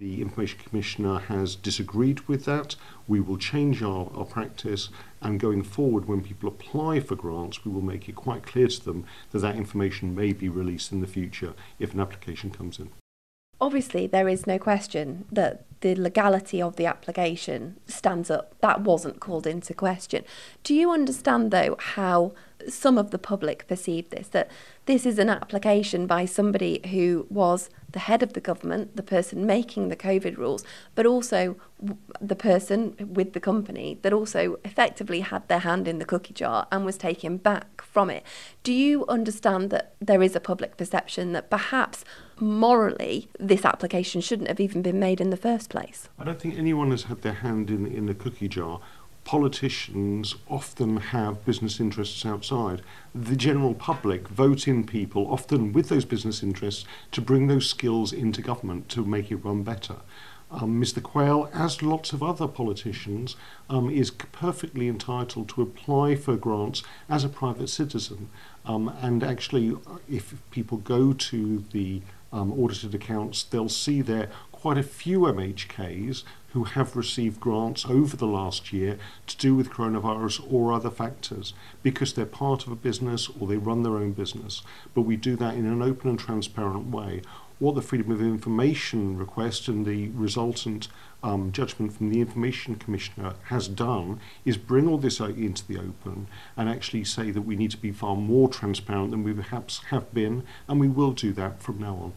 The Information Commissioner has disagreed with that. We will change our practice, and going forward, when people apply for grants, we will make it quite clear to them that that information may be released in the future if an application comes in. Obviously, there is no question that the legality of the application stands up. That wasn't called into question. Do you understand, though, how some of the public perceive this, that this is an application by somebody who was the head of the government, the person making the COVID rules, but also the person with the company that also effectively had their hand in the cookie jar and was taken back from it? Do you understand that there is a public perception that perhaps morally this application shouldn't have even been made in the first place? I don't think anyone has had their hand in the cookie jar. Politicians often have business interests outside. The general public vote in people, often with those business interests, to bring those skills into government to make it run better. Mr. Quayle, as lots of other politicians, is perfectly entitled to apply for grants as a private citizen. And actually, if people go to the audited accounts, they'll see there quite a few MHKs who have received grants over the last year to do with coronavirus or other factors because they're part of a business or they run their own business. But we do that in an open and transparent way. What the Freedom of Information request and the resultant judgment from the Information Commissioner has done is bring all this into the open and actually say that we need to be far more transparent than we perhaps have been, and we will do that from now on.